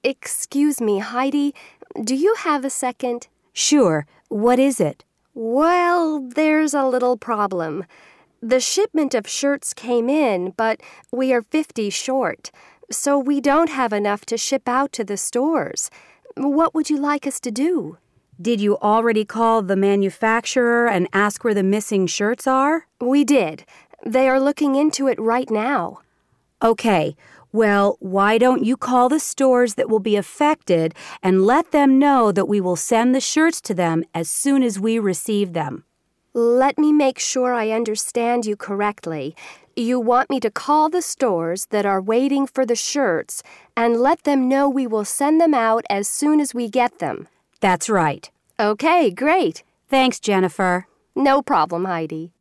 Excuse me, Heidi. Do you have a second? Sure. What is it? Well, there's a little problem. The shipment of shirts came in, but we are 50 short, so we don't have enough to ship out to the stores. What would you like us to do? Did you already call the manufacturer and ask where the missing shirts are? We did. They are looking into it right now. Okay. Well, why don't you call the stores that will be affected and let them know that we will send the shirts to them as soon as we receive them? Let me make sure I understand you correctly. You want me to call the stores that are waiting for the shirts and let them know we will send them out as soon as we get them. That's right. Okay, great. Thanks, Jennifer. No problem, Heidi.